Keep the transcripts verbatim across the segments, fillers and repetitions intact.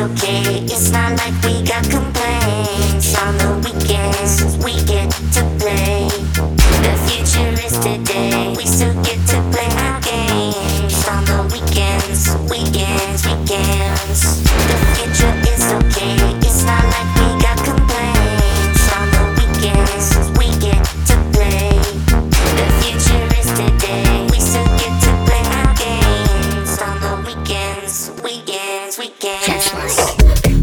okay. It's not like we got complaints. On the weekends, we get to play. The future is today. We still get to play our games. On the weekends, weekends, weekends. The future is okay. It's not like we got complaints. On the weekends, we get to play. The future is today. We still get to play our games. On the weekends, weekends, weekends. Just like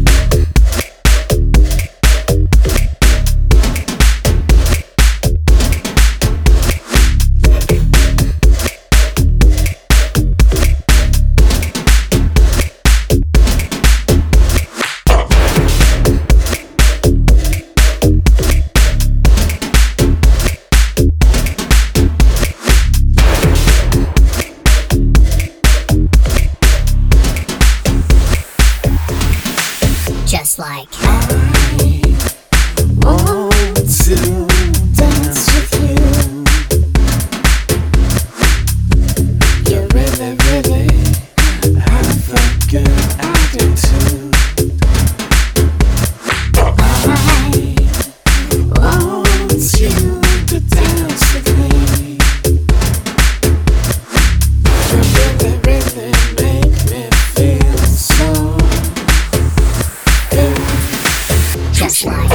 Just like I want to dance with you. You really, really have a good attitude. I want you to dance with me. You really, really make me feel so good. Just like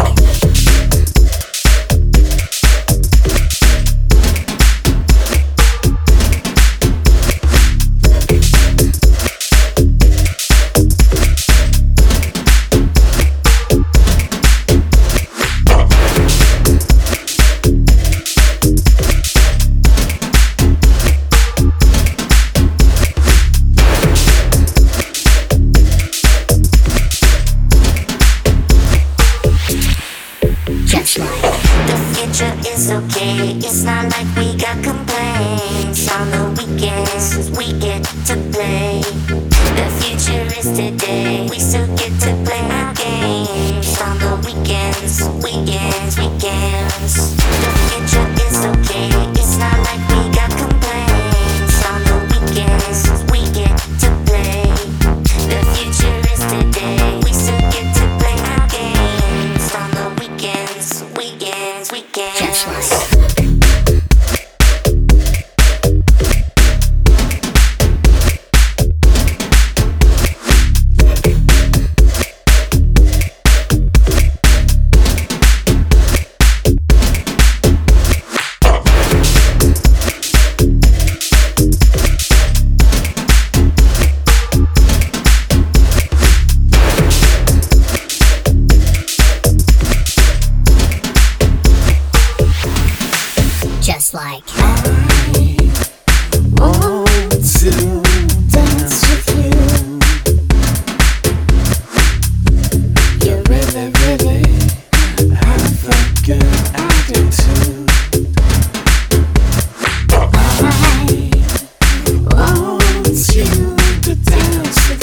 Just like the future is okay. It's not like we got complaints. On the weekends, we get to play. The future is today. We still get to play our games. On the weekends, weekends, weekends. The future is okay. It's not like we got complaints. On the weekends, we get to play. The future is today. We still get to play our games. On the weekends, weekends, weekends. Just like Just like I want to dance with you. You really, really have a good attitude. I want you to dance with